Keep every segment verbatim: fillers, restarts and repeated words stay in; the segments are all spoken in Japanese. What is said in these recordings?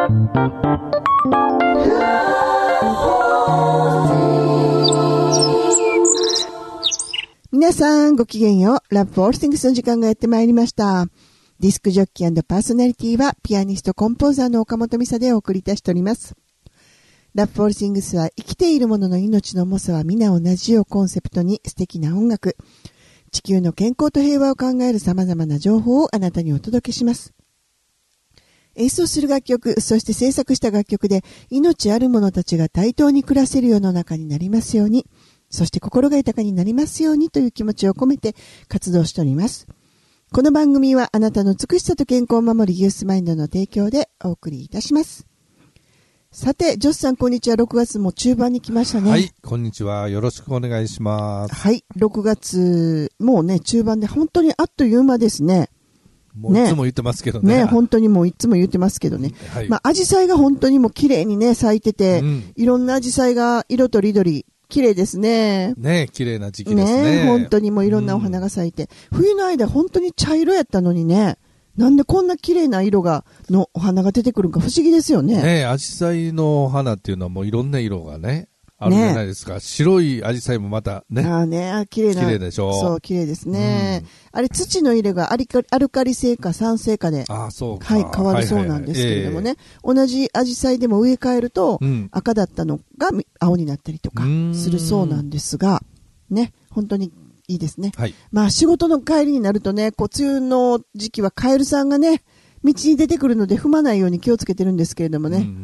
皆さんごきげんよう。ラブフォールシングスの時間がやってまいりました。ディスクジョッキー&パーソナリティはピアニストコンポーザーの岡本美沙でお送りいたしております。ラブフォールシングスは生きているものの命の重さは皆同じをコンセプトに素敵な音楽、地球の健康と平和を考える様々な情報をあなたにお届けします。演奏する楽曲、そして制作した楽曲で命ある者たちが対等に暮らせる世の中になりますように、そして心が豊かになりますようにという気持ちを込めて活動しております。この番組はあなたの美しさと健康を守るユースマインドの提供でお送りいたします。さて、ジョスさんこんにちは。ろくがつも中盤に来ましたね。 はい、こんにちは。よろしくお願いします。 はい、ろくがつもうね中盤で本当にあっという間ですね。 もういつも言ってますけどね。 ね、本当にもういつも言ってますけどね。はい、まあ紫陽花が本当にもう綺麗にね咲いてて、うん、いろんな紫陽花が色とりどり綺麗ですね。 ね、綺麗な時期ですね。 ね、本当にもういろんなお花が咲いて、うん、冬の間本当に茶色やったのにね。なんでこんな綺麗な色がのお花が出てくるか不思議ですよね。 ね、紫陽花の花っていうのはもういろんな色がねあるじゃないですか。ね、白い紫陽花もまたね。 ああね、綺麗な。 綺麗でしょ。 そう、綺麗ですね。うん、あれ土の色がアリカアルカリ性か酸性かで、 あそうか、 はい、変わるそうなんですけれどもね。はいはいはい、同じ紫陽花でも植え替えると、うん、赤だったのが青になったりとかするそうなんですが、ね、本当に。いいですね。はい、まあ仕事の帰りになるとね、こう梅雨の時期はカエルさんがね、道に出てくるので踏まないように気をつけてるんですけれどもね。うんうんうん、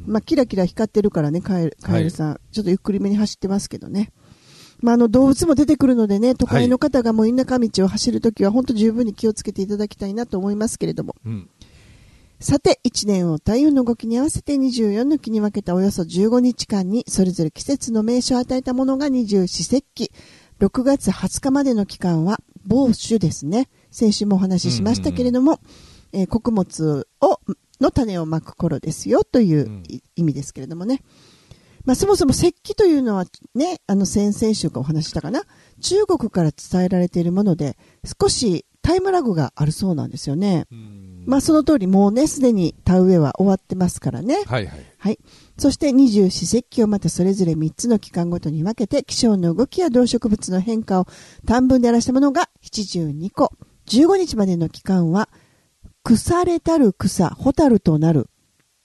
まあキラキラ光ってるからね、カエル、カエルさん、はい、ちょっとゆっくりめに走ってますけどね。まああの動物も出てくるのでね、都会の方がもう田舎道を走るときは本当十分に気をつけていただきたいなと思いますけれども。うん、さて、いちねんを太陽の動きに合わせてにじゅうよんの期に分けたおよそじゅうごにちかんにそれぞれ季節の名称を与えたものが二十四節気。ろくがつはつかまでの期間は芒種ですね。先週もお話ししましたけれども、うんうんうん、えー、穀物をの種をまく頃ですよという、うん、意味ですけれどもね。まあ、そもそも節気というのはね、あの先々週かお話したかな、中国から伝えられているもので少しタイムラグがあるそうなんですよね。うん、まあその通りもうねすでに田植えは終わってますからね。 はいはい。 はい。そして二十四節気をまたそれぞれみっつの期間ごとに分けて気象の動きや動植物の変化を短文で表したものがななじゅうにこ。じゅうごにちまでの期間は腐れたる草、蛍となる。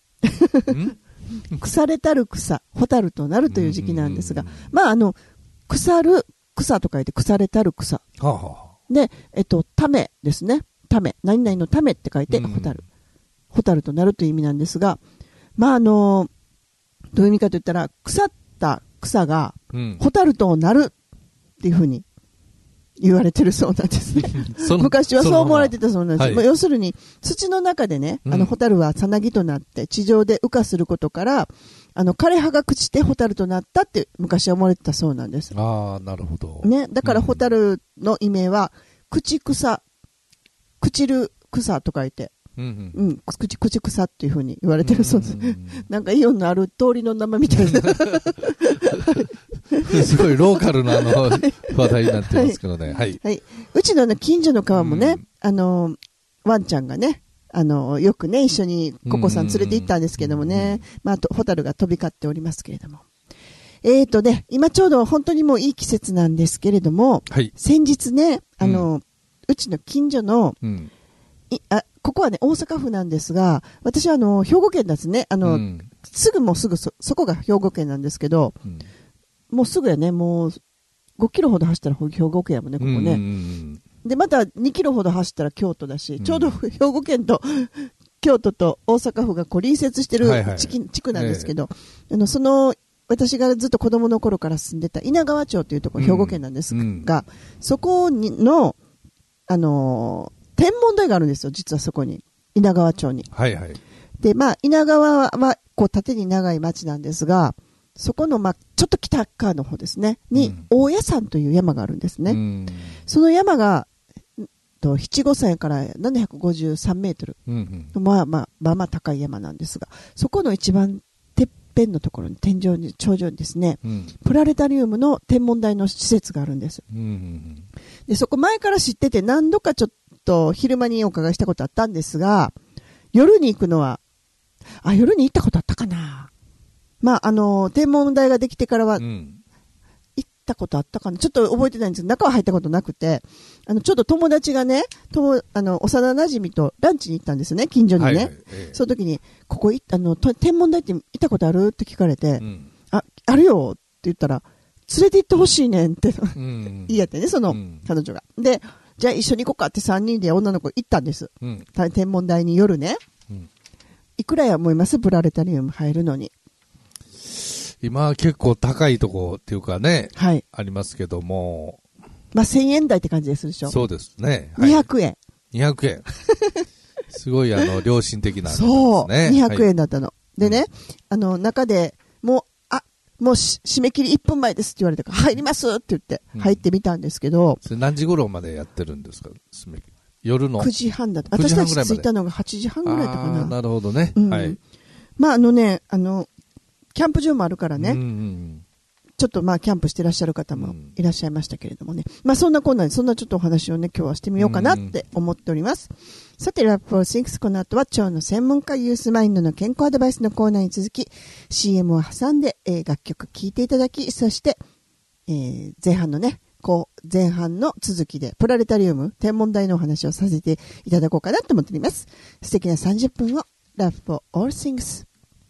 腐れたる草、蛍となるという時期なんですが、まああの腐る草と書いて腐れたる草。はあはあ、で、えっとためですね。ため、何々のためって書いて蛍。蛍となるという意味なんですが、まああのどういう意味かといったら腐った草が蛍となるっていうふうに言われてるそうなんですね。昔はそう思われてたそうなんです。はい、まあ、要するに土の中でね、あの蛍はさなぎとなって地上で羽化することから、あの枯葉が朽ちて蛍となったって昔は思われてたそうなんです。 ああ、なるほど。 ね、だから蛍の意味は朽ち草、朽ちる草と書いて。うんうん、うん、くちくち草っていう風に言われてるそうです。なんかイオンのある通りの名前みたいな。 すごいローカルなあの話題になってますけどね。はい。はい。 はい、うちの近所の川もね、あのワンちゃんがね、あのよくね一緒にココさん連れて行ったんですけどもね、まあホタルが飛び交っておりますけれども。えーとね、今ちょうど本当にもういい季節なんですけれども、はい、先日ね、あの、うん、うちの近所の、うん、いあここはね大阪府なんですが、私はあの兵庫県ですね。あの、うん、すぐもうすぐ そ, そこが兵庫県なんですけど、うん、もうすぐやね、もうごキロほど走ったら兵庫県やもんねここね。うんうんうん、でまたにキロほど走ったら京都だし、うん、ちょうど兵庫県と京都と大阪府がこう隣接してる地、はいはい、地区なんですけど、えー、あのその私がずっと子供の頃から住んでた稲川町というところ、兵庫県なんですが、うんうん、そこにのあのー天文台があるんですよ、実はそこに。稲川町に。はいはい。で、まあ、稲川は、こう、縦に長い町なんですが、そこの、まあ、ちょっと北側の方ですね、に、うん、大谷山という山があるんですね。うん、その山が、と七五山からななひゃくごじゅうさんメートル。うんうん、まあまあ、まあまあ高い山なんですが、そこの一番てっぺんのところに、天井に、頂上にですね、うん、プラネタリウムの天文台の施設があるんです。うんうん、で、そこ前から知ってて、何度かちょっと、と昼間にお伺いしたことあったんですが、夜に行くのはあ、夜に行ったことあったかな。まあ、あの、天文台ができてからは、 うん行ったことあったかな。ちょっと覚えてないんですけど、中は入ったことなくて、あの、ちょっと友達がね、とあの、幼馴染とランチに行ったんですよね、近所にね。 はいはいええ、 その時に、ここい、あの、天文台って行ったことあるって聞かれて、 うん、 あ、あるよって言ったら、連れて行ってほしいねんって、 うん、 言いやってね、その、 うん、 彼女が。で、じゃあ一緒に行こうかってさんにんで女の子行ったんです。 うん、 天文台に夜ね。 うん、 いくらや思いますプラネタリウム入るのに。 今は結構高いとこっていうかね、 はい。 ありますけども。 まあ、せんえん台って感じですでしょ。 そうですね。はい、 にひゃくえん。 にひゃくえん。すごい、あの、良心的な、ね。 そう。にひゃくえんだったの。 はい、 でね、あの、中で、もう、あ、もう締め切りいっぷんまえですって言われたから、入りますって言って、入ってみたんですけど。 それ何時頃までやってるんですか締め切り。夜のくじはんだった。私たち着いたのがはちじはんぐらいだったかな。 なるほどね。 うん、 はい。 まあ、あのね、あの、キャンプ場もあるからね。 うんうんちょっとまあキャンプしてらっしゃる方もいらっしゃいましたけれどもね。まあそんなこんなで、そんなちょっとお話をね、今日はしてみようかなって思っております。さて、ラップフォーシンクス、この後は腸の専門家ユースマインドの健康アドバイスのコーナーに続き、シーエム を挟んで、えー、楽曲聴いていただき、そして、えー、前半のね、こう、前半の続きで、プラネタリウム、天文台のお話をさせていただこうかなと思っております。素敵なさんじゅっぷんを、ラップフォーオールシングス。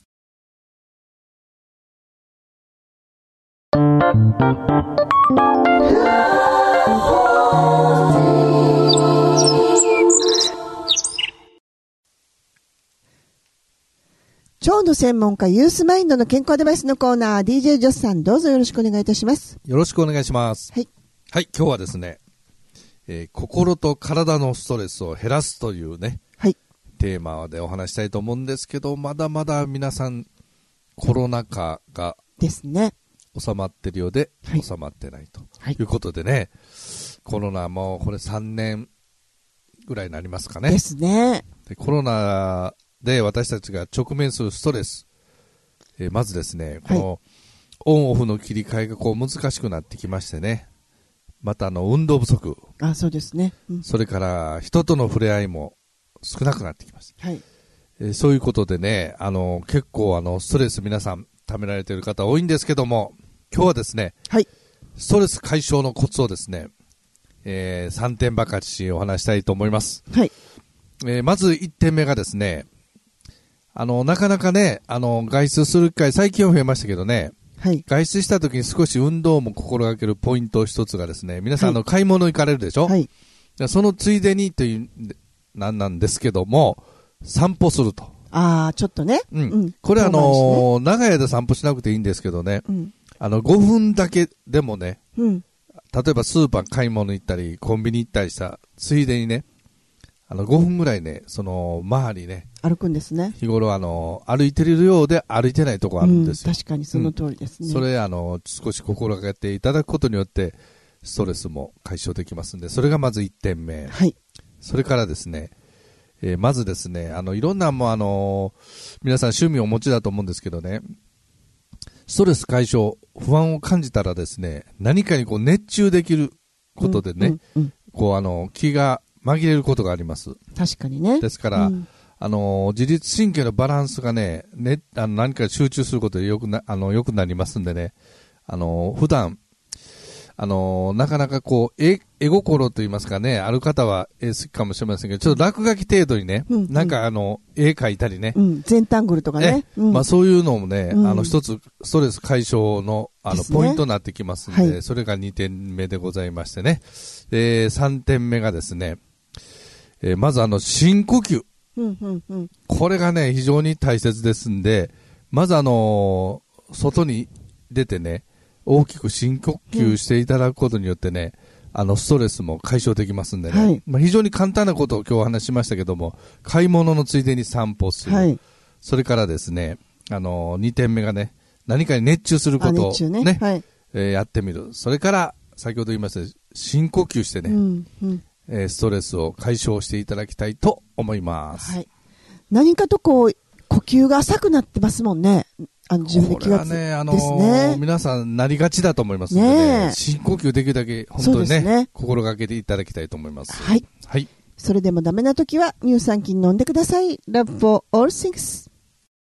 腸の専門家ユースマインドの健康アドバイスのコーナー、 ディージェー ジョスさん、どうぞよろしくお願いいたします。 よろしくお願いします。 はい、 はい、今日はですね、えー、心と体のストレスを減らすというね、 はい、 テーマでお話したいと思うんですけど、まだまだ皆さんコロナ禍がですね、 収まってるようで、 はい、 収まってないとはい、 いうことでね、コロナもこれさんねんぐらいになりますかね。 ですね。 でコロナで私たちが直面するストレス、えー、まずですね、このオンオフの切り替えがこう難しくなってきましてね、またあの運動不足、 あ、そうですね、うん、 それから人との触れ合いも少なくなってきました、 はい、 えー、そういうことでね、あの結構あのストレス皆さんためられている方多いんですけども、今日はですね、 はい、 ストレス解消のコツをですね、えー、さんてんばかりお話したいと思います。 はい、 えー、まずいってんめがですね、あのなかなかね、あの外出する機会最近は増えましたけどね、 はい、 外出した時に少し運動も心がけるポイント一つがですね、皆さん、はい、あの買い物行かれるでしょ、はい、そのついでにというなんなんですけども、散歩すると。 ああ、ちょっとね、 うんうん、これあのー、長い間散歩しなくていいんですけどね、うん、あのごふんだけでもね、うん、例えばスーパー買い物行ったりコンビニ行ったりしたついでにね、あのごふんぐらいね、その周りね、 歩くんですね。 日頃あの歩いてるようで歩いてないとこあるんですよ、 うん、確かにその通りですね、 うん、それあの少し心がけていただくことによってストレスも解消できますんで、それがまずいってんめ、 はい、 それからですね、えー、まずですね、あのいろんなもうあのー、皆さん趣味をお持ちだと思うんですけどね、ストレス解消、不安を感じたらですね、何かにこう熱中できることでね、うんうんうん、こうあの気が紛れることがあります。 確かにね。 ですから、うん、あの自律神経のバランスがね、ね、あの何か集中することでよくなあのよくなりますんでね、あの普段あのなかなかこう絵絵心といいますかね、ある方は絵好きかもしれませんけど、ちょっと落書き程度にね、うんうん、なんかあの絵描いたりね、 うん、ゼンタングルとかね、 うん、まあそういうのもね、うん、あの一つストレス解消のあの、ね、ポイントになってきますんで、はい、それがにてんめでございましてね、でさんてんめがですね、えー、まずあの深呼吸、 うんうんうん、 これがね非常に大切ですんで、まずあのー、外に出てね、大きく深呼吸していただくことによってね、うん、あのストレスも解消できますんでね、はい、まあ、非常に簡単なことを今日お話ししましたけども、買い物のついでに散歩する、はい、それからですね、あのー、にてんめがね、何かに熱中することをね、ね、はい、えー、やってみる、それから先ほど言いました深呼吸してね、うんうん、えー、ストレスを解消していただきたいと思います、 はい、何かとこう呼吸が浅くなってますもんね。あの自分で気がつこれはね、あのーね、皆さんなりがちだと思いますので、ね、ね、深呼吸できるだけ本当に ね, ね心がけていただきたいと思います。 はい。はい。それでもダメな時は乳酸菌飲んでください。Love for all things。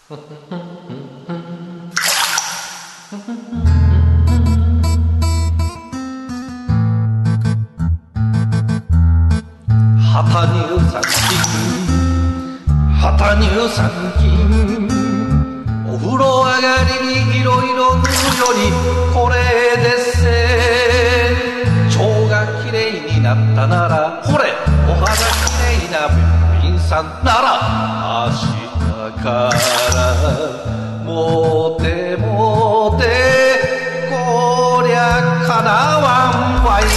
旗乳酸菌旗乳酸菌お風呂上がりにいろいろ塗るよりこれでっせ腸がきれいになったならほれお肌きれいな病院さんなら明日からもてもてこりゃかなわんわい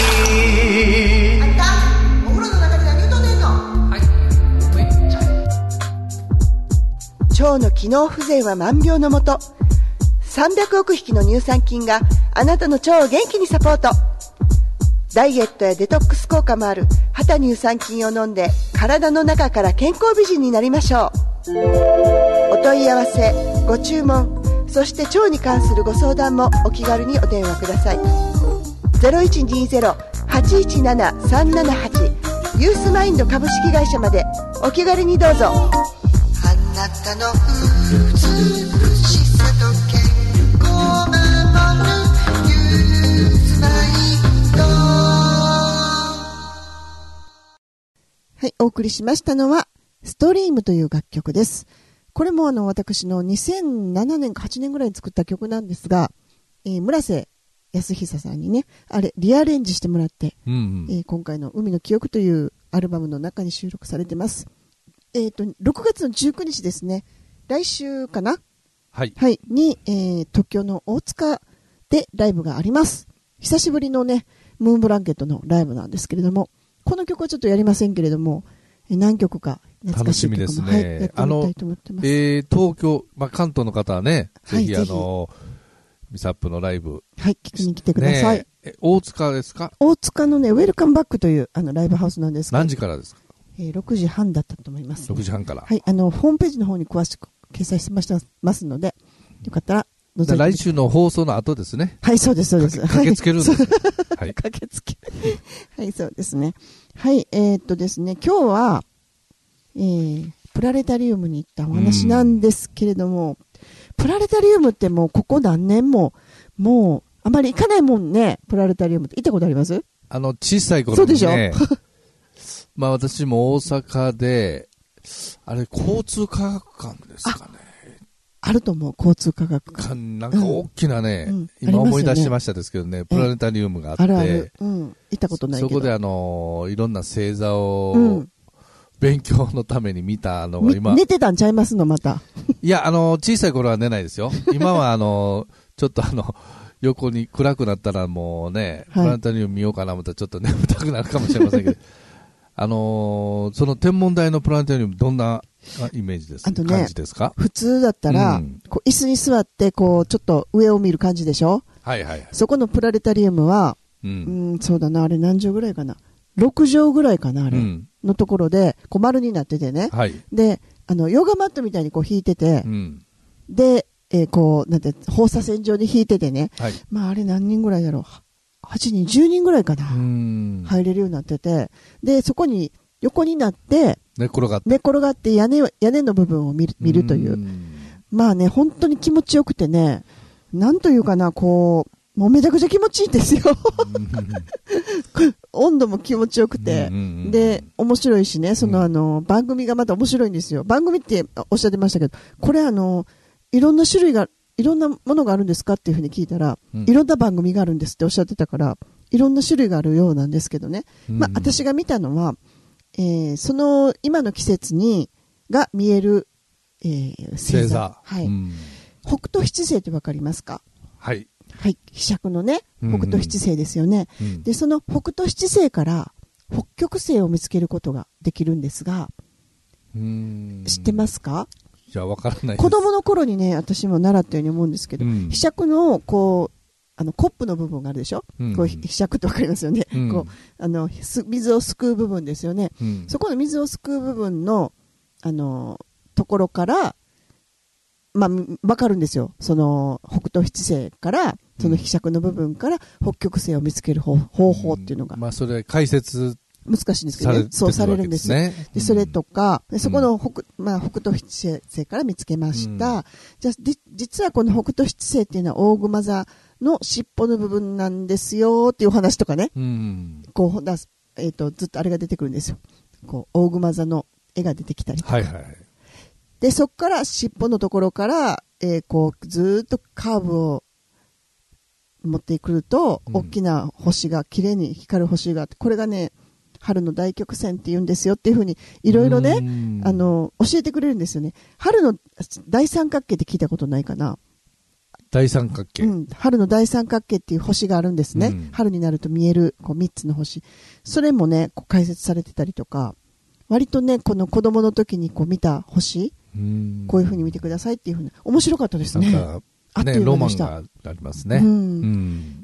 腸の機能不全は万病のもと。さんびゃくおくひきの乳酸菌があなたの腸を元気にサポート。ダイエットやデトックス効果もある旗乳酸菌を飲んで体の中から健康美人になりましょう。お問い合わせご注文そして腸に関するご相談もお気軽にお電話ください。 ゼロいちにゼロ はちいちなな さんななはち ユースマインド株式会社までお気軽にどうぞ。あなたの美しさと健康を守るユースマインド。はい、お送りしましたのはストリームという楽曲です。これもあの私のにせんななねんかはちねんぐらいに作った曲なんですが、えー、村瀬康久さんにねあれリアレンジしてもらって、うんうんえー、今回の海の記憶というアルバムの中に収録されてます。えー、とろくがつのじゅうくにちですね、来週かな、 はい、 はい、に、えー、東京の大塚でライブがあります。久しぶりのねムーンブランケットのライブなんですけれども、この曲はちょっとやりませんけれども、えー、何曲か懐かしい曲も楽しみですね、 はい、やってみたいと思ってます。 えー、東京、まあ、関東の方はね、 はい、 ぜひあのミサップのライブ、 はい、聞きに来てください。 ね、大塚ですか？ 大塚のねウェルカムバックというあのライブハウスなんですが、 何時からですか？ えー、ろくじはんだったと思います、ね、 ろくじはんから、 はい、あのホームページの方に詳しく掲載してましたますので、よかったら覗いてみて。 来週の放送の後ですね。 はい、そうですそうです。 駆けつけるんです、ね。はい、 駆けつけはいそうですね。はい、えー、っとですね今日は、えー、プラネタリウムに行ったお話なんですけれども、プラネタリウムってもうここ何年ももうあまり行かないもんね。プラネタリウムって行ったことあります？ あの小さい頃にね。 そうでしょまあ私も大阪で、あれ交通科学館ですかね。 あると思う、交通科学館。 なんか大きなね、うんうん、今思い出しましたですけどね、プラネタリウムがあって、あるある、 うん、行ったことないけど。 そこであの、いろんな星座を、うん、勉強のために見たのが今。 寝てたんちゃいますの、また。 いや、あの、小さい頃は寝ないですよ。今はあの、ちょっとあの、横に暗くなったらもうね、はい、プラネタリウム見ようかな思ったらちょっと眠たくなるかもしれませんけど、あのー、その天文台のプラネタリウムどんなイメージですか、ね、感じですか？ 普通だったら、うん、こう椅子に座ってこうちょっと上を見る感じでしょ。 はいはいはい。 そこのプラネタリウムは、うん、うん、そうだな、あれ何畳ぐらいかな、ろく畳ぐらいかなあれ、うん、のところでこう丸になっててね、はい、であのヨガマットみたいにこう引いてて、うん、で、えー、こうなんて放射線状に引いててね、はい、まああれ何人ぐらいだろう、はちにんじゅうにんぐらいかな、入れるようになってて、でそこに横になって寝転がって寝転がって屋根屋根の部分を見る、見るという、まあね本当に気持ちよくてね、なんというかな、こうもうめちゃくちゃ気持ちいいんですよ温度も気持ちよくて、で面白いしね、そのあの番組がまた面白いんですよ。番組っておっしゃってましたけど、これあのいろんな種類がいろんなものがあるんですかっていうふうに聞いたら、うん、いろんな番組があるんですっておっしゃってたから、いろんな種類があるようなんですけどね、うんまあ、私が見たのは、えー、その今の季節にが見える、えー、星座、はいうん、北斗七星ってわかりますか？ はい、 はい、飛釈のね北斗七星ですよね、うんうん、でその北斗七星から北極星を見つけることができるんですが、うーん知ってますか？ いやわからないです。 子供の頃にね私も習ったように思うんですけど、うん、飛釈のこうあのコップの部分があるでしょ、うん、こう飛釈ってわかりますよね、うん、こうあの水をすくう部分ですよね、うん、そこの水をすくう部分のあのところからまあわかるんですよ。その北斗七星からその飛釈の部分から北極星を見つける方法っていうのが、 うんまあ、それ解説難しいんですけどね。そうされるんですよ。で、それとか、でそこの北、まあ、北斗七星から見つけました。うん、じゃあ、実はこの北斗七星っていうのは大熊座の尻尾の部分なんですよっていうお話とかね。うん、こう、だえっと、ずっとあれが出てくるんですよ。こう、大熊座の絵が出てきたりとか。はいはい。で、そこから尻尾のところから、えー、こう、ずーっとカーブを持ってくると、うん、大きな星が、綺麗に光る星があって、これがね、春の大曲線って言うんですよっていうふうに、いろいろね、あの、教えてくれるんですよね。春の大三角形って聞いたことないかな？ 大三角形、 うん、春の大三角形っていう星があるんですね。うん、春になると見える、こう、三つの星。それもね、こう解説されてたりとか、割とね、この子供の時にこう見た星、うんこういうふうに見てくださいっていうふうに、面白かったですね。 なんかあっという間でした。ロマンがありますね。うんうん、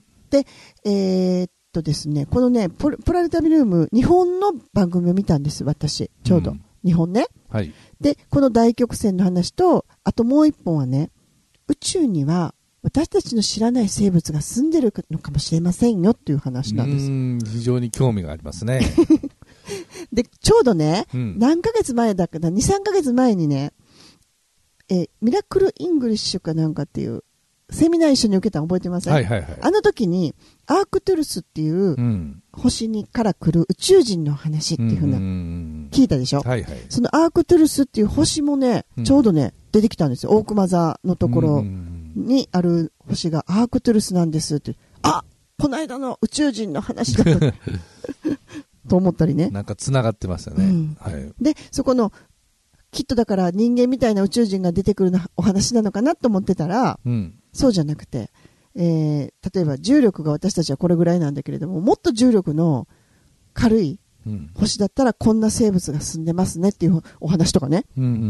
で、えー、っとですね、このねプ、プラネタリウム、日本の番組を見たんです、私。ちょうど。うん、日本ね。はい。で、この大曲線の話と、あともう一本はね、宇宙には私たちの知らない生物が住んでるのかもしれませんよっていう話なんです。 うん、非常に興味がありますね。 で、ちょうどね、うん、何ヶ月前だかな、に、さんかげつまえにね、えミラクルイングリッシュかなんかっていうセミナー一緒に受けたの覚えてません？はいはいはい。あの時にアークトゥルスっていう星にから来る宇宙人の話っていうふうな聞いたでしょ？はいはい。そのアークトゥルスっていう星もね、ちょうどね出てきたんですよ。大熊座のところにある星がアークトゥルスなんですって、あ、この間の宇宙人の話だと思ったりね。 なんか繋がってましたね。うん、はい。 で、そこのきっとだから人間みたいな宇宙人が出てくるお話なのかなと思ってたら、うん、そうじゃなくて、えー、例えば重力が私たちはこれぐらいなんだけれども、もっと重力の軽い星だったらこんな生物が住んでますねっていうお話とかね、うんうんうん、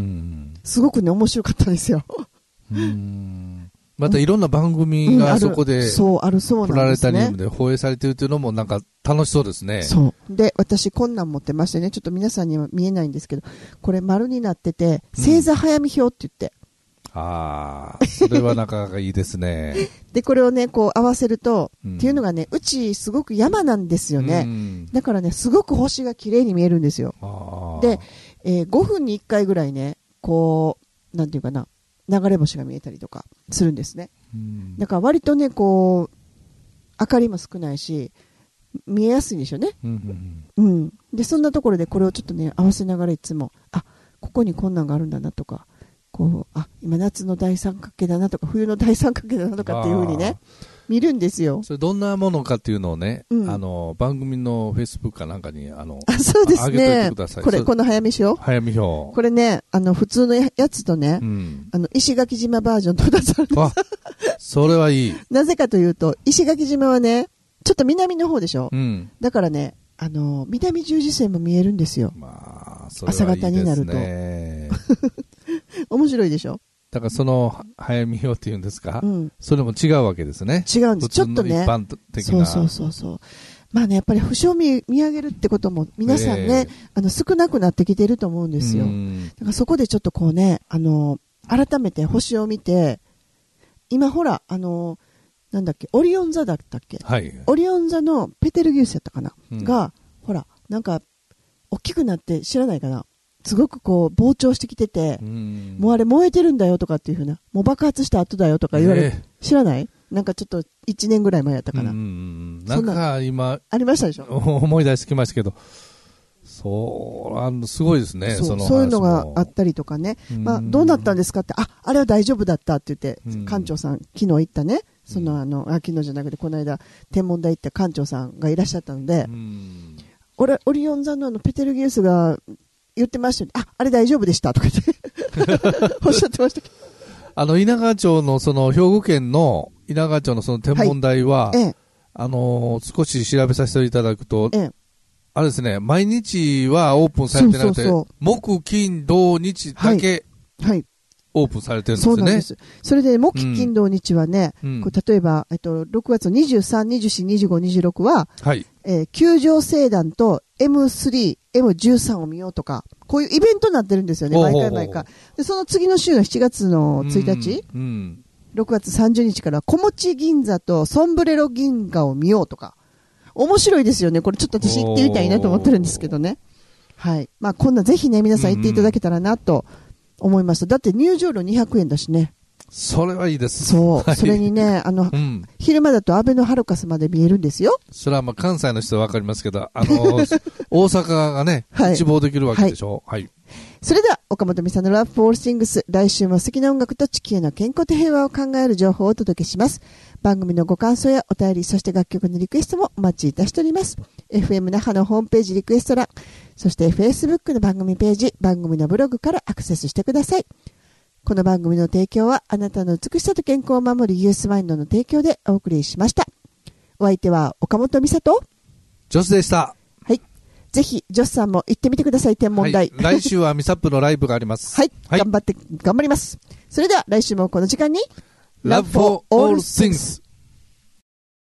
すごくね面白かったんですよ。 うーん、またいろんな番組がそこで、うん、そうあるそうなんですね。プラネタリウムで放映されているというのもなんか楽しそうですね。 そう。で、私こんなん持ってましてね、ちょっと皆さんには見えないんですけど、これ丸になってて、星座早見表って言って。 うん、ああ、それはなかなかいいですね。 で、これをね、こう合わせると、うん、っていうのがね、うちすごく山なんですよね。うん、だからね、すごく星が綺麗に見えるんですよ。で、えー、ごふんにいっかいぐらいね、こう、なんていうかな、流れ星が見えたりとかするんですね。うん、だから割とね、こう、明かりも少ないし、見えやすいんでしょうね、うんうんうん、でそんなところでこれをちょっとね合わせながらいつもあここにこんなんがあるんだなとかこうあ今夏の大三角形だなとか冬の大三角形だなとかっていう風にね見るんですよ。 それどんなものかっていうのをね、うん、あの番組のフェイスブックかなんかにあのあそうですね、 上げといてください。 これこの早見表早見表これねあの普通のやつとね、うん、あの石垣島バージョンとふたつあるんです。あそれはいい。 なぜかというと石垣島はねちょっと南の方でしょ、うん、だからね、あのー、南十字星も見えるんですよ、 まあ、それはいいですね、朝方になると面白いでしょ。 だからその早見表っていうんですか、うん、それも違うわけですね。 違うんです。ちょっとね一般的なそうそうそうそうまあねやっぱり星を 見, 見上げるってことも皆さんね、えー、あの少なくなってきてると思うんですよ。だからそこでちょっとこうねあのー、改めて星を見て今ほらあのーなんだっけオリオン座だったっけ、はい、オリオン座のペテルギウスやったかな、うん、がほらなんか大きくなって知らないかなすごくこう膨張してきてて、うん、もうあれ燃えてるんだよとかっていう風なもう爆発した後だよとか言われて、えー、知らないなんかちょっといちねんぐらい前やったかな、うん、 なんか今ありましたでしょ思い出してきましたけどそうあのすごいですね。 そう、そのそういうのがあったりとかね、まあ、どうなったんですかってああれは大丈夫だったって言って館長さん昨日行ったねそのあのあ昨日じゃなくてこの間天文台行った館長さんがいらっしゃったので、俺オリオン座のあのペテルギウスが言ってましたよね。ああれ大丈夫でしたとか言っておっしゃってましたけどあの稲川町のその兵庫県の稲川町のその天文台は、はいええ、あのー、少し調べさせていただくと、ええ、あれですね毎日はオープンされてなくてそうそうそう木金土日だけ、はいはいオープンされてるんですよね。そうなんです。それで木金土日はね、うん、こう例えば、えっと、ろくがつにじゅうさん、にじゅうよん、にじゅうご、にじゅうろくは、はいえー、球状星団と エムスリー、エムじゅうさん を見ようとか、こういうイベントになってるんですよね、毎回毎回。で、その次の週のしちがつのついたち、うんうん、ろくがつさんじゅうにちから小持銀座とソンブレロ銀河を見ようとか、 面白いですよね。これちょっと私行ってみたいなと思ってるんですけどね。はい。まあこんなぜひね、皆さん行っていただけたらなと思いました。だって入場料にひゃくえんだしね。 それはいいです。 そう。 はい、 それにね、あの、うん、昼間だとアベノハルカスまで見えるんですよ。 それはまあ関西の人はわかりますけど、あの、大阪がね、はい、一望できるわけでしょ。はい。はい、 それでは、岡本美沙のラブフォールシングス、来週も素敵な音楽と地球の健康と平和を考える情報をお届けします。番組のご感想やお便り、そして楽曲のリクエストもお待ちいたしております。エフエム 那覇のホームページリクエスト欄、そして Facebook の番組ページ、番組のブログからアクセスしてください。この番組の提供はあなたの美しさと健康を守るユースマインドの提供でお送りしました。お相手は岡本美沙とジョスでした。 はい。ぜひジョスさんも行ってみてください。天文台。 はい、来週はミサップのライブがあります。 はい、はい。頑張って頑張ります。それでは来週もこの時間に Love for all things